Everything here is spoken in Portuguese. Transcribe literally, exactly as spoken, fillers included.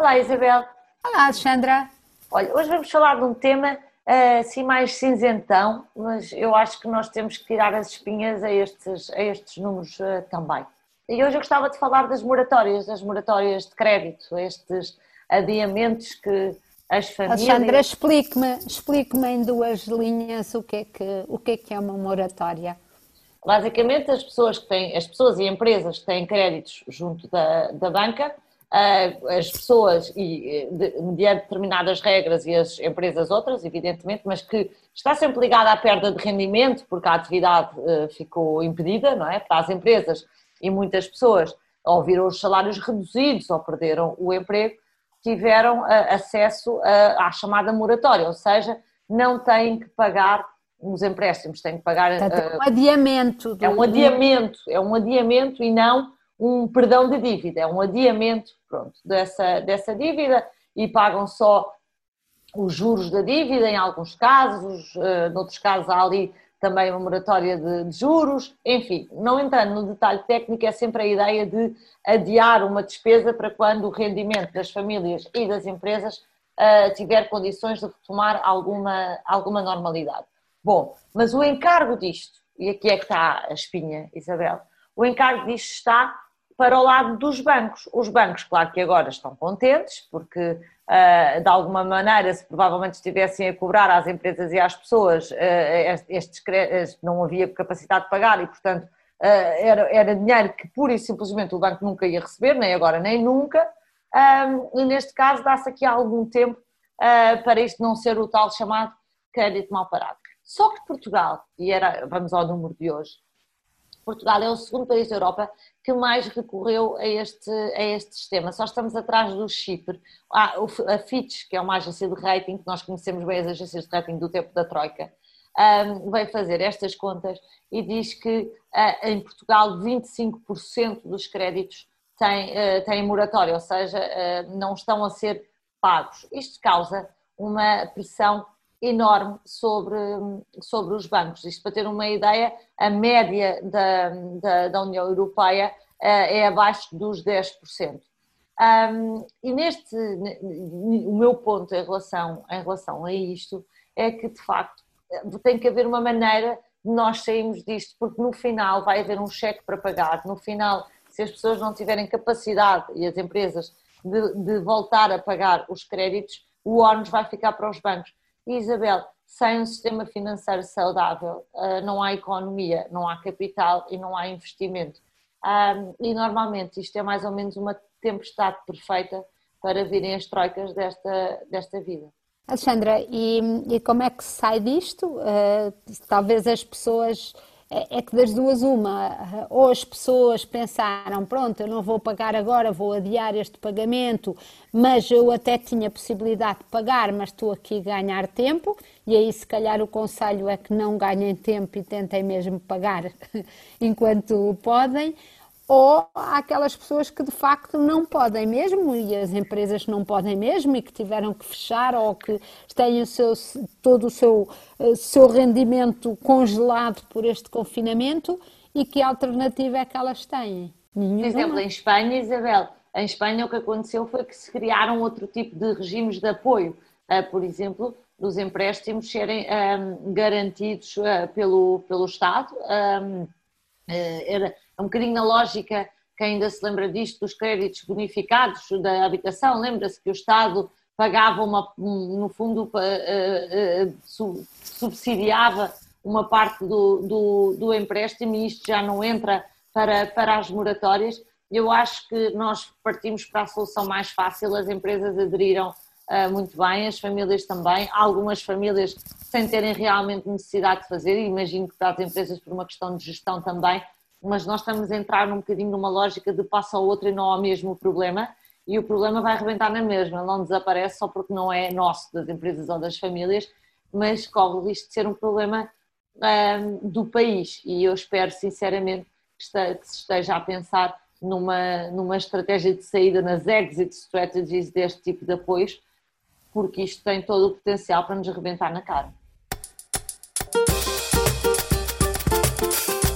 Olá, Isabel. Olá, Alexandra. Olha, hoje vamos falar de um tema uh, assim mais cinzentão, mas eu acho que nós temos que tirar as espinhas a estes, a estes números uh, também. E hoje eu gostava de falar das moratórias, das moratórias de crédito, estes adiamentos que as famílias... Alexandra, explique-me, explique-me em duas linhas o que é que, o que é que é uma moratória. Basicamente, as pessoas, que têm, as pessoas e empresas que têm créditos junto da, da banca, as pessoas, e de, mediante determinadas regras, e as empresas outras, evidentemente, mas que está sempre ligada à perda de rendimento, porque a atividade uh, ficou impedida, não é? Para as empresas, e muitas pessoas, ou viram os salários reduzidos, ou perderam o emprego, tiveram uh, acesso uh, à chamada moratória, ou seja, não têm que pagar os empréstimos, têm que pagar... Portanto, é uh, um adiamento. Do... É um adiamento, é um adiamento e não um perdão de dívida, é um adiamento, pronto, dessa, dessa dívida, e pagam só os juros da dívida em alguns casos, uh, noutros casos há ali também uma moratória de, de juros, enfim, não entrando no detalhe técnico, é sempre a ideia de adiar uma despesa para quando o rendimento das famílias e das empresas uh, tiver condições de retomar alguma, alguma normalidade. Bom, mas o encargo disto, e aqui é que está a espinha, Isabel, o encargo disto está para o lado dos bancos. Os bancos, claro que agora estão contentes, porque uh, de alguma maneira, se provavelmente estivessem a cobrar às empresas e às pessoas, uh, estes, estes, não havia capacidade de pagar e, portanto, uh, era, era dinheiro que pura e simplesmente o banco nunca ia receber, nem agora nem nunca, um, e neste caso dá-se aqui algum tempo uh, para isto não ser o tal chamado crédito mal parado. Só que Portugal, e era, vamos ao número de hoje, Portugal é o segundo país da Europa que mais recorreu a este, a este sistema. Só estamos atrás do Chipre. Ah, a Fitch, que é uma agência de rating, que nós conhecemos bem as agências de rating do tempo da Troika, um, veio fazer estas contas e diz que uh, em Portugal vinte e cinco por cento dos créditos têm, uh, têm moratória, ou seja, uh, não estão a ser pagos. Isto causa uma pressão enorme sobre, sobre os bancos. Isto para ter uma ideia, a média da, da, da União Europeia uh, é abaixo dos dez por cento. Um, e neste, o meu ponto em relação, em relação a isto é que, de facto, tem que haver uma maneira de nós sairmos disto, porque no final vai haver um cheque para pagar, no final, se as pessoas não tiverem capacidade, e as empresas, de, de voltar a pagar os créditos, o ónus vai ficar para os bancos. E, Isabel, sem um sistema financeiro saudável, não há economia, não há capital e não há investimento. E normalmente isto é mais ou menos uma tempestade perfeita para virem as troicas desta, desta vida. Alexandra, e, e como é que se sai disto? Uh, talvez as pessoas... É que das duas uma, ou as pessoas pensaram, pronto, eu não vou pagar agora, vou adiar este pagamento, mas eu até tinha possibilidade de pagar, mas estou aqui a ganhar tempo, e aí se calhar o conselho é que não ganhem tempo e tentem mesmo pagar enquanto podem, ou há aquelas pessoas que de facto não podem mesmo, e as empresas não podem mesmo, e que tiveram que fechar, ou que têm o seu, todo o seu, o seu rendimento congelado por este confinamento, e que alternativa é que elas têm? Nenhuma. Por exemplo, em Espanha, Isabel, em Espanha o que aconteceu foi que se criaram outro tipo de regimes de apoio, por exemplo, dos empréstimos serem um, garantidos uh, pelo, pelo Estado. Um, uh, era um bocadinho na lógica, que ainda se lembra disto, dos créditos bonificados da habitação. Lembra-se que o Estado pagava, uma, no fundo, uh, uh, subsidiava uma parte do, do, do empréstimo, e isto já não entra para, para as moratórias. Eu acho que nós partimos para a solução mais fácil, as empresas aderiram uh, muito bem, as famílias também, algumas famílias sem terem realmente necessidade de fazer, e imagino que para as empresas por uma questão de gestão também, mas nós estamos a entrar um bocadinho numa lógica de passo ao outro e não ao mesmo problema, e o problema vai arrebentar na mesma, não desaparece só porque não é nosso, das empresas ou das famílias, mas corre o risco de ser um problema um, do país, e eu espero sinceramente que, este, que se esteja a pensar numa, numa estratégia de saída, nas exit strategies deste tipo de apoios, porque isto tem todo o potencial para nos arrebentar na cara.